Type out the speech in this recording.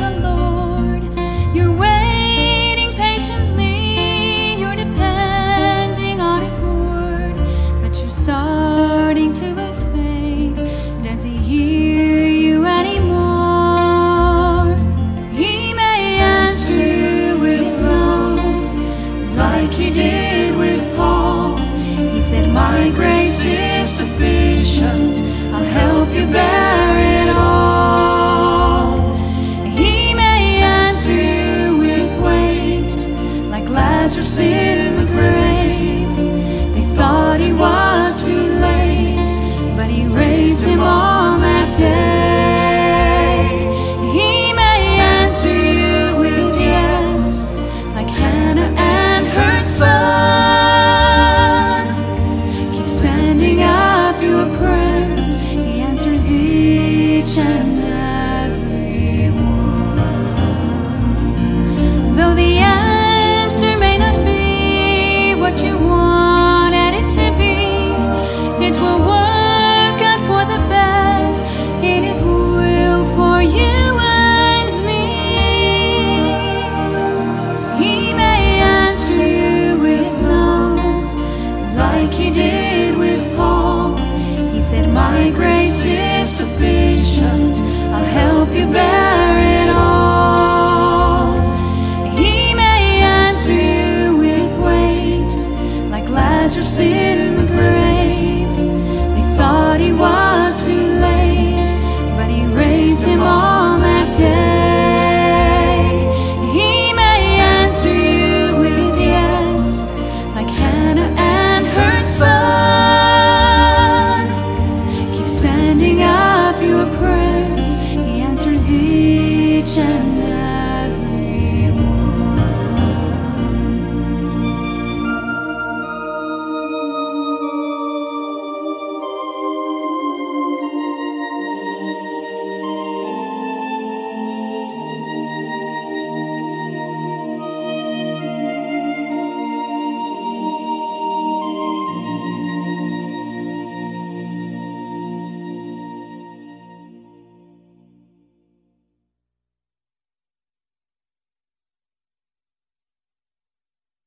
the Lord. You're waiting patiently, you're depending on His word, but you're starting to lose faith. Does He hear you anymore? He may answer you with no, like He did with Paul. He said, my grace is sufficient, I'll help you bear it all. He may answer you with weight, like Lazarus in the grave. They thought he was too late, but He raised him on that day. He may answer you with yes, like Hannah and her son. Keep sending up your prayers, He answers each and every one. Though the answer may not be what you wanted it to be, it will work out for the best in His will for you and me. He may answer you with no, like He did with Paul. He said, my grace is sufficient, I'll help you bear it all. He may answer you with weight, like Lazarus in the grave. They thought he was too late, but He raised him on that day. He may answer you with yes, like Hannah and her son. Keep sending up your prayers, He answers each and